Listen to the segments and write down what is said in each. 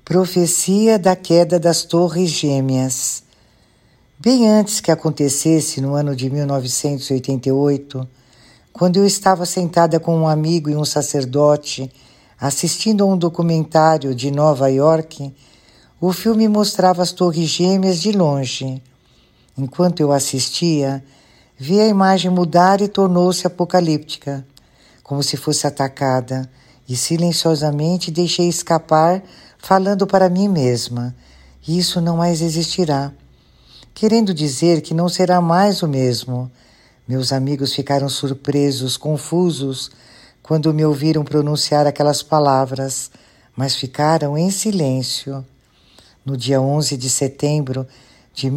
Profecia da queda das Torres Gêmeas. Bem antes que acontecesse, no ano de 1988, quando eu estava sentada com um amigo e um sacerdote assistindo a um documentário de Nova York, o filme mostrava as Torres Gêmeas de longe. Enquanto eu assistia, vi a imagem mudar e tornou-se apocalíptica, como se fosse atacada, e silenciosamente deixei escapar, falando para mim mesma: isso não mais existirá. Querendo dizer que não será mais o mesmo. Meus amigos ficaram surpresos, confusos, quando me ouviram pronunciar aquelas palavras, mas ficaram em silêncio. No dia 11 de setembro de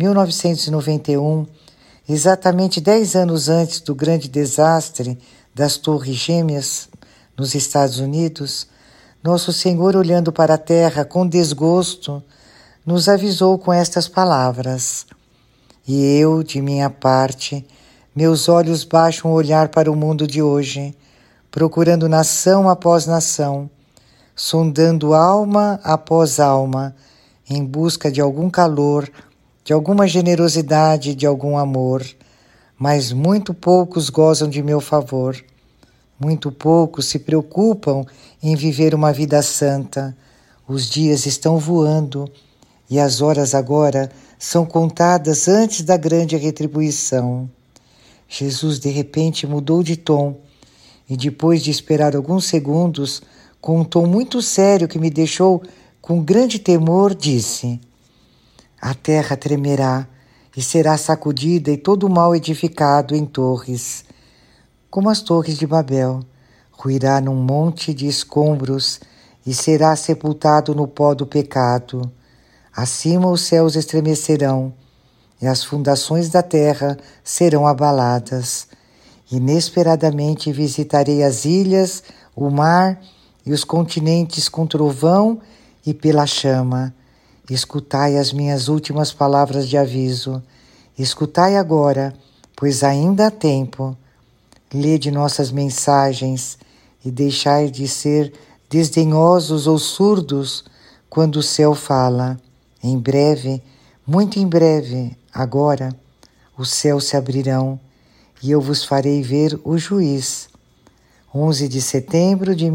1991, exatamente 10 anos antes do grande desastre das Torres Gêmeas nos Estados Unidos, Nosso Senhor, olhando para a terra com desgosto, nos avisou com estas palavras: e eu, de minha parte, meus olhos baixam o olhar para o mundo de hoje, procurando nação após nação, sondando alma após alma, em busca de algum calor, de alguma generosidade, de algum amor. Mas muito poucos gozam de meu favor. Muito poucos se preocupam em viver uma vida santa. Os dias estão voando e as horas agora são contadas antes da grande retribuição. Jesus de repente mudou de tom e, depois de esperar alguns segundos, com um tom muito sério que me deixou com grande temor, disse: a terra tremerá e será sacudida e todo o mal edificado em torres, como as torres de Babel, ruirá num monte de escombros e será sepultado no pó do pecado. Acima os céus estremecerão e as fundações da terra serão abaladas. Inesperadamente visitarei as ilhas, o mar e os continentes com trovão e pela chama. Escutai as minhas últimas palavras de aviso. Escutai agora, pois ainda há tempo. Lede nossas mensagens e deixai de ser desdenhosos ou surdos quando o céu fala. Em breve, muito em breve, agora, os céus se abrirão e eu vos farei ver o juiz. 11 de setembro de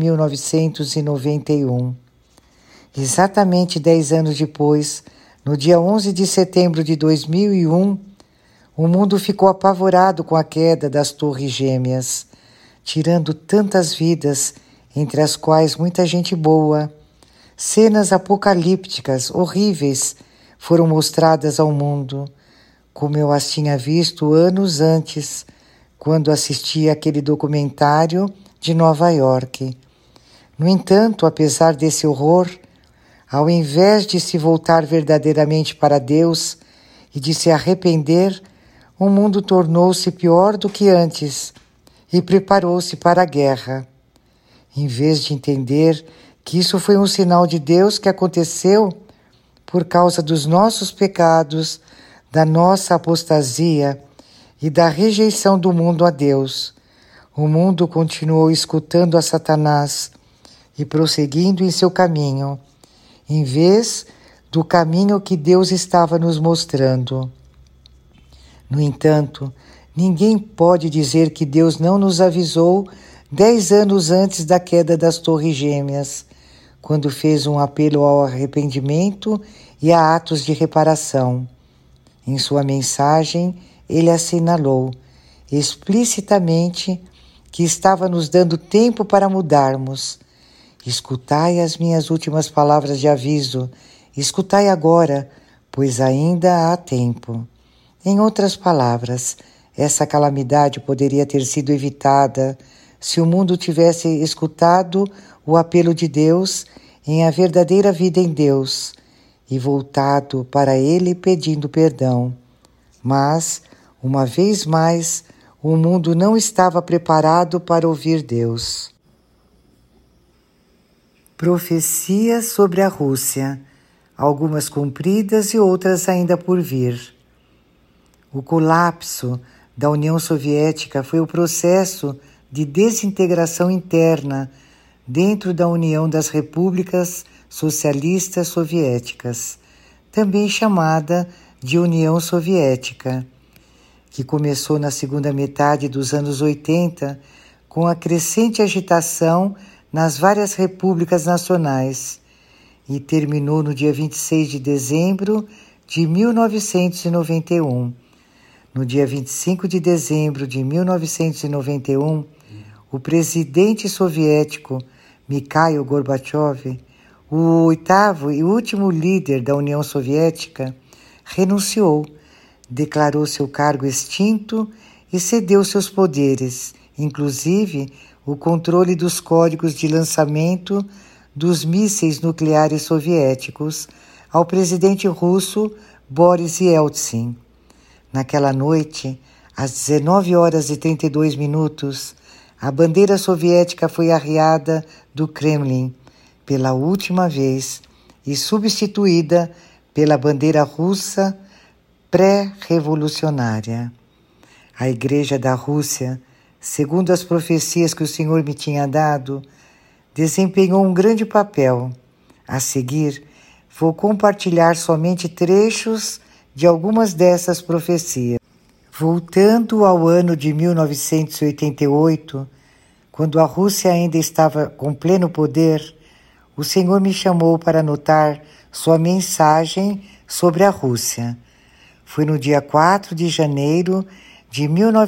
1991. Exatamente 10 anos depois, no dia 11 de setembro de 2001, o mundo ficou apavorado com a queda das Torres Gêmeas, tirando tantas vidas, entre as quais muita gente boa. Cenas apocalípticas, horríveis, foram mostradas ao mundo, como eu as tinha visto anos antes, quando assisti aquele documentário de Nova York. No entanto, apesar desse horror, ao invés de se voltar verdadeiramente para Deus e de se arrepender, o mundo tornou-se pior do que antes e preparou-se para a guerra. Em vez de entender que isso foi um sinal de Deus que aconteceu por causa dos nossos pecados, da nossa apostasia e da rejeição do mundo a Deus, o mundo continuou escutando a Satanás e prosseguindo em seu caminho, em vez do caminho que Deus estava nos mostrando. No entanto, ninguém pode dizer que Deus não nos avisou 10 anos antes da queda das Torres Gêmeas, quando fez um apelo ao arrependimento e a atos de reparação. Em sua mensagem, ele assinalou explicitamente que estava nos dando tempo para mudarmos. Escutai as minhas últimas palavras de aviso, escutai agora, pois ainda há tempo. Em outras palavras, essa calamidade poderia ter sido evitada se o mundo tivesse escutado o apelo de Deus em a verdadeira vida em Deus e voltado para Ele pedindo perdão. Mas, uma vez mais, o mundo não estava preparado para ouvir Deus. Profecias sobre a Rússia, algumas cumpridas e outras ainda por vir. O colapso da União Soviética foi o processo de desintegração interna dentro da União das Repúblicas Socialistas Soviéticas, também chamada de União Soviética, que começou na segunda metade dos anos 80 com a crescente agitação nas várias repúblicas nacionais e terminou no dia 26 de dezembro de 1991. No dia 25 de dezembro de 1991, o presidente soviético Mikhail Gorbachev, o oitavo e último líder da União Soviética, renunciou, declarou seu cargo extinto e cedeu seus poderes, inclusive o controle dos códigos de lançamento dos mísseis nucleares soviéticos, ao presidente russo Boris Yeltsin. Naquela noite, às 19h32, a bandeira soviética foi arriada do Kremlin pela última vez e substituída pela bandeira russa pré-revolucionária. A Igreja da Rússia, segundo as profecias que o Senhor me tinha dado, desempenhou um grande papel. A seguir, vou compartilhar somente trechos de algumas dessas profecias. Voltando ao ano de 1988, quando a Rússia ainda estava com pleno poder, o Senhor me chamou para anotar sua mensagem sobre a Rússia. Foi no dia 4 de janeiro de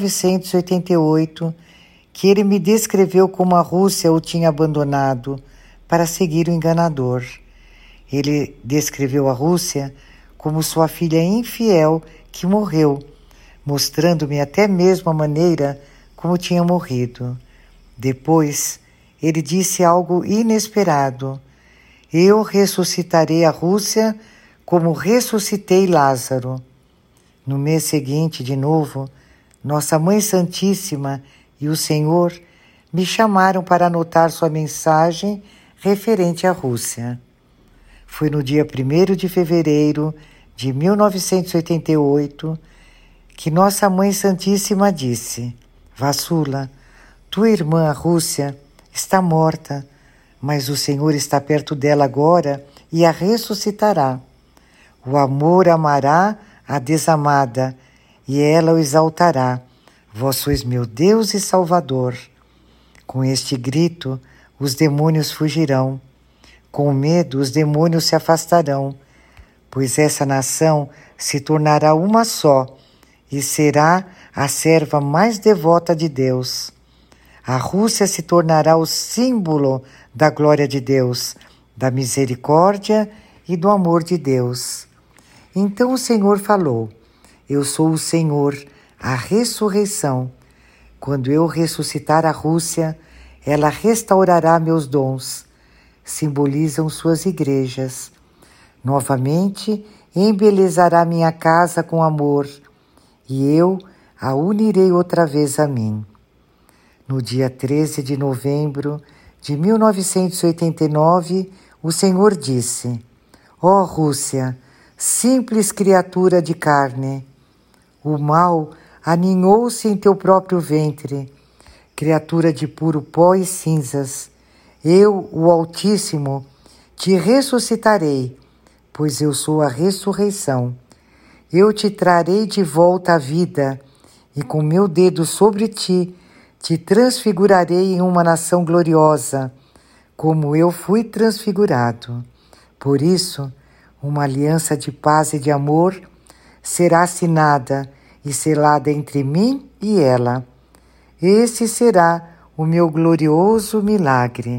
1988 que ele me descreveu como a Rússia o tinha abandonado para seguir o enganador. Ele descreveu a Rússia como sua filha infiel que morreu, mostrando-me até mesmo a maneira como tinha morrido. Depois, ele disse algo inesperado. Eu ressuscitarei a Rússia como ressuscitei Lázaro. No mês seguinte, de novo, Nossa Mãe Santíssima e o Senhor me chamaram para anotar sua mensagem referente à Rússia. Foi no dia 1º de fevereiro de 1988 que Nossa Mãe Santíssima disse: Vassula, tua irmã, a Rússia, está morta, mas o Senhor está perto dela agora e a ressuscitará. O amor amará a desamada e ela o exaltará. Vós sois meu Deus e Salvador. Com este grito, os demônios fugirão. Com medo, os demônios se afastarão, pois essa nação se tornará uma só e será a serva mais devota de Deus. A Rússia se tornará o símbolo da glória de Deus, da misericórdia e do amor de Deus. Então o Senhor falou: Eu sou o Senhor, a ressurreição. Quando eu ressuscitar a Rússia, ela restaurará meus dons. Simbolizam suas igrejas. Novamente, embelezará minha casa com amor, e eu a unirei outra vez a mim. No dia 13 de novembro de 1989, o Senhor disse: Ó Rússia, simples criatura de carne, o mal aninhou-se em teu próprio ventre, criatura de puro pó e cinzas. Eu, o Altíssimo, te ressuscitarei, pois eu sou a ressurreição. Eu te trarei de volta à vida, e com meu dedo sobre ti, te transfigurarei em uma nação gloriosa, como eu fui transfigurado. Por isso, uma aliança de paz e de amor será assinada e selada entre mim e ela. Esse será o meu glorioso milagre.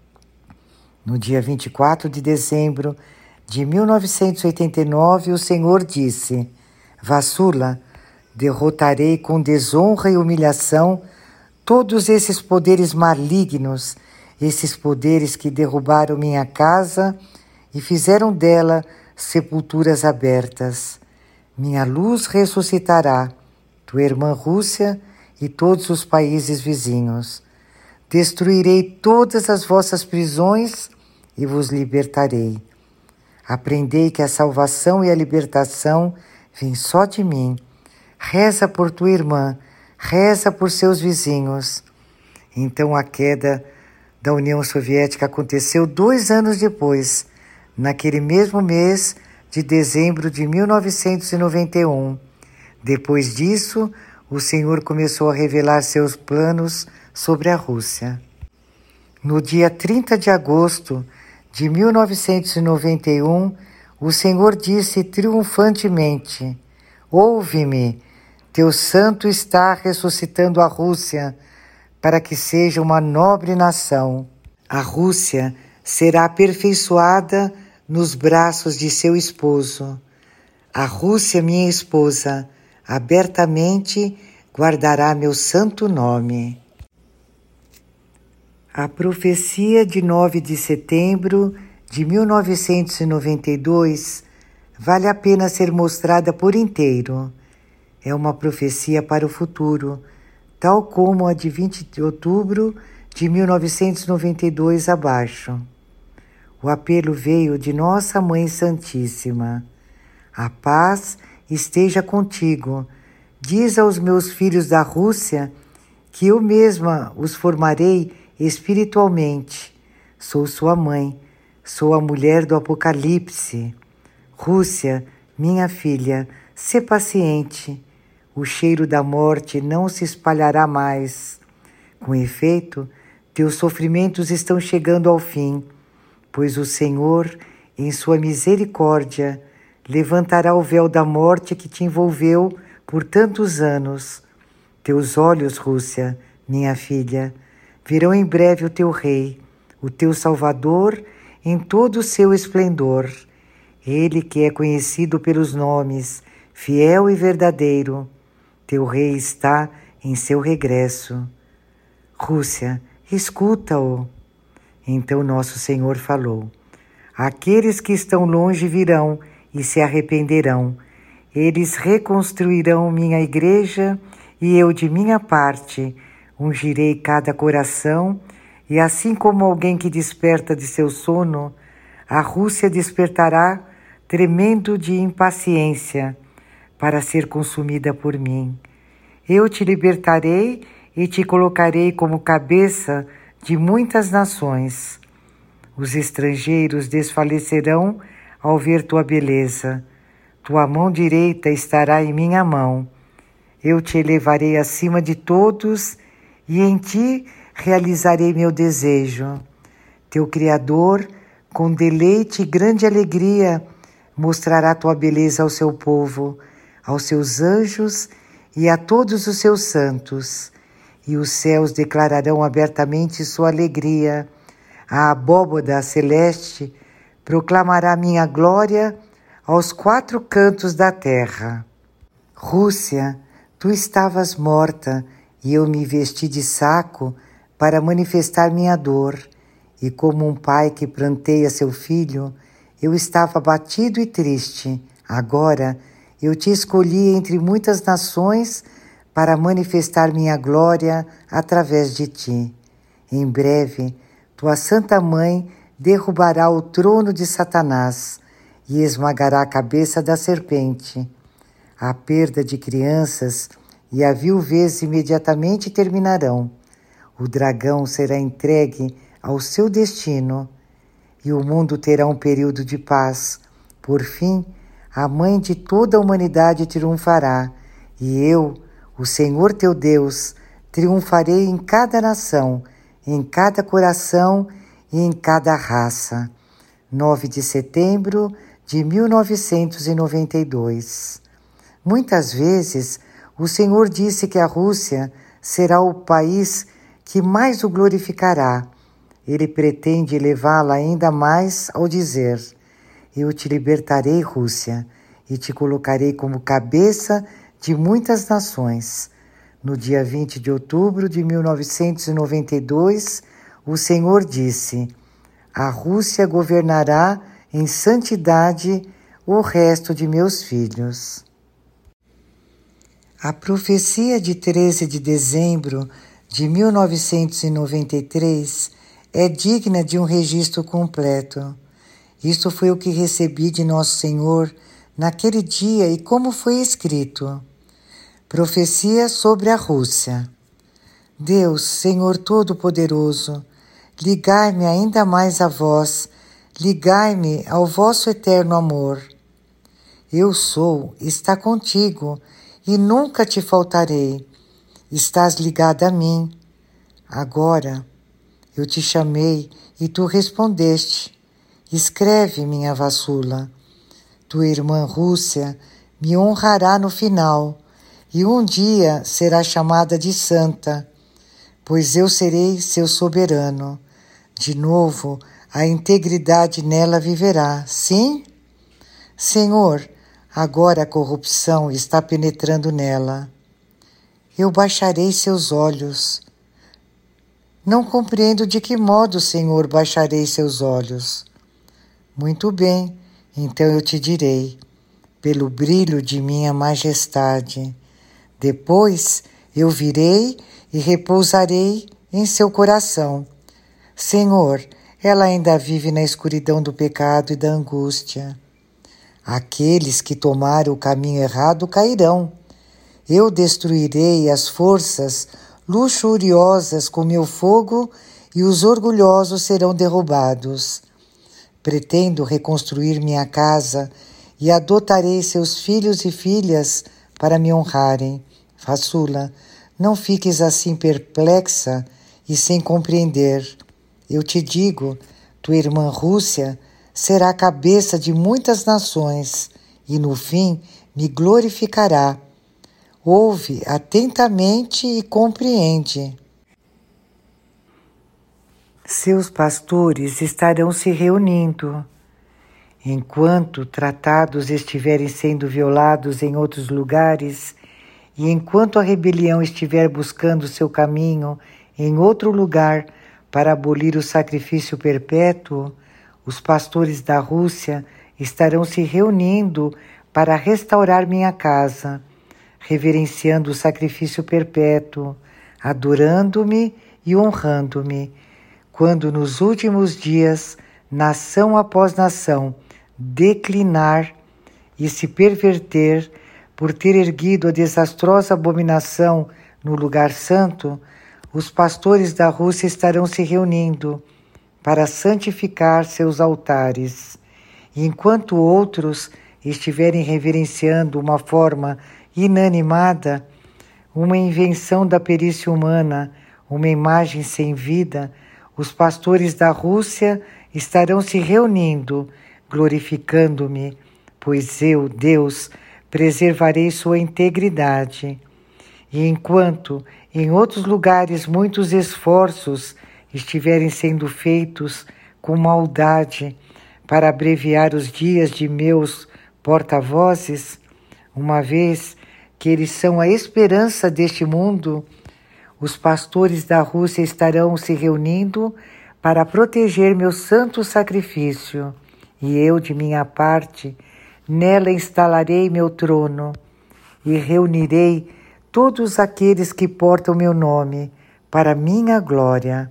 No dia 24 de dezembro de 1989, o Senhor disse: Vassula, derrotarei com desonra e humilhação todos esses poderes malignos, esses poderes que derrubaram minha casa e fizeram dela sepulturas abertas. Minha luz ressuscitará, tua irmã Rússia e todos os países vizinhos. Destruirei todas as vossas prisões e vos libertarei. Aprendei que a salvação e a libertação vêm só de mim. Reza por tua irmã, reza por seus vizinhos. Então a queda da União Soviética aconteceu 2 anos depois, naquele mesmo mês de dezembro de 1991. Depois disso, o Senhor começou a revelar seus planos sobre a Rússia. No dia 30 de agosto de 1991, o Senhor disse triunfantemente: ouve-me, teu santo está ressuscitando a Rússia, para que seja uma nobre nação. A Rússia será aperfeiçoada nos braços de seu esposo. A Rússia, minha esposa, abertamente guardará meu santo nome. A profecia de 9 de setembro de 1992 vale a pena ser mostrada por inteiro. É uma profecia para o futuro, tal como a de 20 de outubro de 1992 abaixo. O apelo veio de Nossa Mãe Santíssima. A paz esteja contigo. Diz aos meus filhos da Rússia que eu mesma os formarei espiritualmente. Sou sua mãe, sou a mulher do Apocalipse. Rússia, minha filha, sê paciente. O cheiro da morte não se espalhará mais. Com efeito, teus sofrimentos estão chegando ao fim, pois o Senhor, em sua misericórdia, levantará o véu da morte que te envolveu por tantos anos. Teus olhos, Rússia, minha filha, verão em breve o teu rei, o teu Salvador, em todo o seu esplendor. Ele que é conhecido pelos nomes, fiel e verdadeiro. Teu rei está em seu regresso. Rússia, escuta-o. Então nosso Senhor falou: aqueles que estão longe virão e se arrependerão. Eles reconstruirão minha igreja e eu, de minha parte, ungirei cada coração, e assim como alguém que desperta de seu sono, a Rússia despertará tremendo de impaciência para ser consumida por mim. Eu te libertarei e te colocarei como cabeça de muitas nações. Os estrangeiros desfalecerão ao ver tua beleza. Tua mão direita estará em minha mão. Eu te elevarei acima de todos e em ti realizarei meu desejo. Teu Criador, com deleite e grande alegria, mostrará tua beleza ao seu povo, aos seus anjos e a todos os seus santos. E os céus declararão abertamente sua alegria. A abóboda celeste proclamará minha glória aos 4 cantos da terra. Rússia, tu estavas morta e eu me vesti de saco para manifestar minha dor. E como um pai que pranteia seu filho, eu estava abatido e triste. Agora eu te escolhi entre muitas nações para manifestar minha glória através de ti. Em breve, tua Santa Mãe derrubará o trono de Satanás e esmagará a cabeça da serpente. A perda de crianças e a viuvez imediatamente terminarão. O dragão será entregue ao seu destino e o mundo terá um período de paz. Por fim, a Mãe de toda a humanidade triunfará e eu, o Senhor teu Deus, triunfarei em cada nação, em cada coração e em cada raça. 9 de setembro de 1992. Muitas vezes, o Senhor disse que a Rússia será o país que mais o glorificará. Ele pretende elevá-la ainda mais ao dizer: eu te libertarei, Rússia, e te colocarei como cabeça de muitas nações. No dia 20 de outubro de 1992, o Senhor disse: a Rússia governará em santidade o resto de meus filhos. A profecia de 13 de dezembro de 1993 é digna de um registro completo. Isto foi o que recebi de Nosso Senhor naquele dia e como foi escrito. Profecia sobre a Rússia. Deus, Senhor Todo-Poderoso, ligai-me ainda mais a vós, ligai-me ao vosso eterno amor. Eu sou, está contigo, e nunca te faltarei. Estás ligada a mim. Agora eu te chamei e tu respondeste. Escreve, minha vassula. Tua irmã Rússia me honrará no final, e um dia será chamada de santa, pois eu serei seu soberano. De novo, a integridade nela viverá. Sim? Senhor, agora a corrupção está penetrando nela. Eu baixarei seus olhos. Não compreendo de que modo, Senhor, baixarei seus olhos. Muito bem, então eu te direi, pelo brilho de minha majestade. Depois eu virei e repousarei em seu coração. Senhor, ela ainda vive na escuridão do pecado e da angústia. Aqueles que tomaram o caminho errado cairão. Eu destruirei as forças luxuriosas com meu fogo e os orgulhosos serão derrubados. Pretendo reconstruir minha casa e adotarei seus filhos e filhas para me honrarem. Vassula, não fiques assim perplexa e sem compreender. Eu te digo, tua irmã Rússia será a cabeça de muitas nações e no fim me glorificará. Ouve atentamente e compreende. Seus pastores estarão se reunindo. Enquanto tratados estiverem sendo violados em outros lugares, e enquanto a rebelião estiver buscando seu caminho em outro lugar para abolir o sacrifício perpétuo, os pastores da Rússia estarão se reunindo para restaurar minha casa, reverenciando o sacrifício perpétuo, adorando-me e honrando-me, quando nos últimos dias, nação após nação, declinar e se perverter por ter erguido a desastrosa abominação no lugar santo, os pastores da Rússia estarão se reunindo para santificar seus altares. E enquanto outros estiverem reverenciando uma forma inanimada, uma invenção da perícia humana, uma imagem sem vida, os pastores da Rússia estarão se reunindo, glorificando-me, pois eu, Deus, preservarei sua integridade. E enquanto em outros lugares muitos esforços estiverem sendo feitos com maldade para abreviar os dias de meus porta-vozes, uma vez que eles são a esperança deste mundo, os pastores da Rússia estarão se reunindo para proteger meu santo sacrifício, e eu, de minha parte, nela instalarei meu trono e reunirei todos aqueles que portam meu nome para minha glória.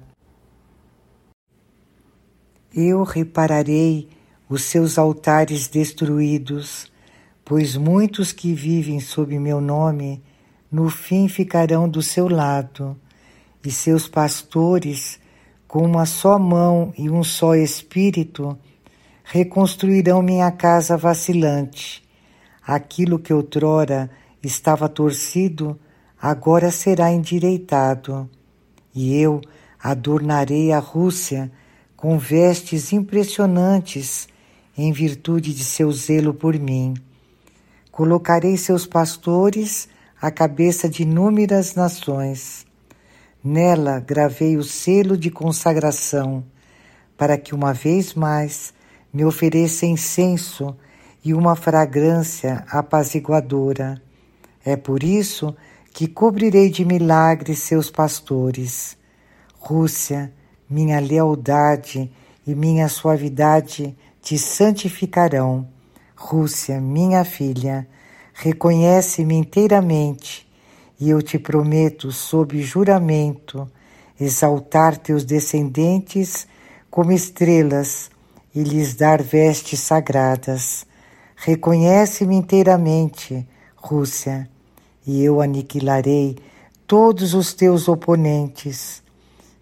Eu repararei os seus altares destruídos, pois muitos que vivem sob meu nome no fim ficarão do seu lado, e seus pastores, com uma só mão e um só espírito, reconstruirão minha casa vacilante. Aquilo que outrora estava torcido, agora será endireitado. E eu adornarei a Rússia com vestes impressionantes em virtude de seu zelo por mim. Colocarei seus pastores à cabeça de inúmeras nações. Nela gravei o selo de consagração, para que uma vez mais me ofereça incenso e uma fragrância apaziguadora. É por isso que cobrirei de milagres seus pastores. Rússia, minha lealdade e minha suavidade te santificarão. Rússia, minha filha, reconhece-me inteiramente, e eu te prometo, sob juramento, exaltar teus descendentes como estrelas e lhes dar vestes sagradas. Reconhece-me inteiramente, Rússia, e eu aniquilarei todos os teus oponentes.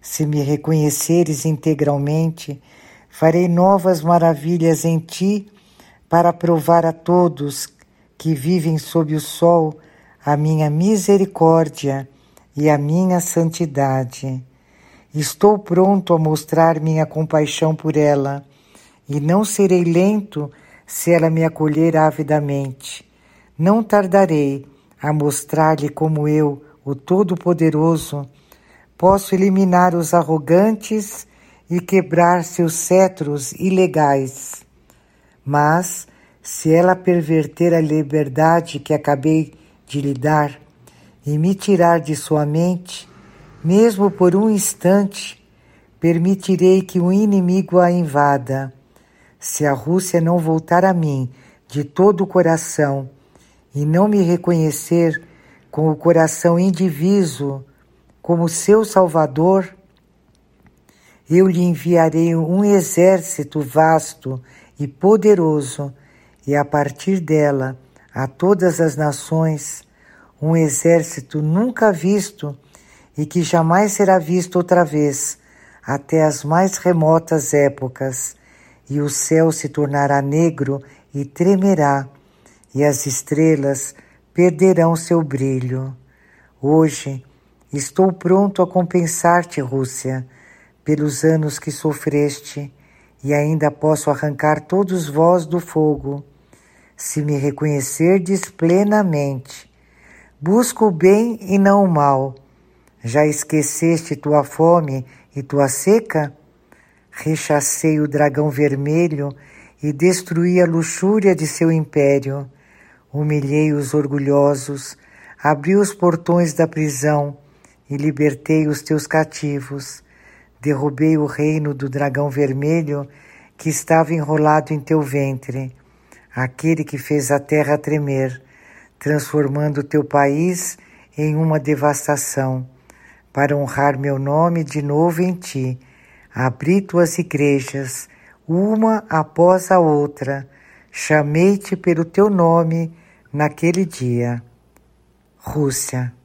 Se me reconheceres integralmente, farei novas maravilhas em ti para provar a todos que vivem sob o sol a minha misericórdia e a minha santidade. Estou pronto a mostrar minha compaixão por ela, e não serei lento se ela me acolher avidamente. Não tardarei a mostrar-lhe como eu, o Todo-Poderoso, posso eliminar os arrogantes e quebrar seus cetros ilegais. Mas, se ela perverter a liberdade que acabei de lhe dar e me tirar de sua mente, mesmo por um instante, permitirei que o inimigo a invada. Se a Rússia não voltar a mim de todo o coração e não me reconhecer com o coração indiviso como seu salvador, eu lhe enviarei um exército vasto e poderoso, e a partir dela, a todas as nações, um exército nunca visto e que jamais será visto outra vez, até as mais remotas épocas, e o céu se tornará negro e tremerá, e as estrelas perderão seu brilho. Hoje estou pronto a compensar-te, Rússia, pelos anos que sofreste, e ainda posso arrancar todos vós do fogo, se me reconhecerdes plenamente. Busco o bem e não o mal. Já esqueceste tua fome e tua seca? Rechacei o dragão vermelho e destruí a luxúria de seu império. Humilhei os orgulhosos, abri os portões da prisão e libertei os teus cativos. Derrubei o reino do dragão vermelho que estava enrolado em teu ventre, aquele que fez a terra tremer, transformando teu país em uma devastação. Para honrar meu nome de novo em ti, abri tuas igrejas, uma após a outra, chamei-te pelo teu nome naquele dia. Rússia.